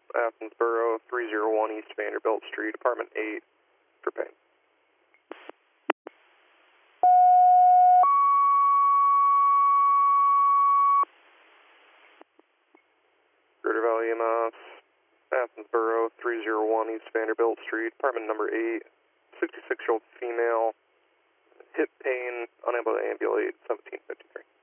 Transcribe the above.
Athens Borough, 301 East Vanderbilt Street, apartment 8, for pain. Greater Valley EMS, Athens Borough, 301 East Vanderbilt Street, apartment number 8, 66-year-old female, hip pain, unable to ambulate, 1753.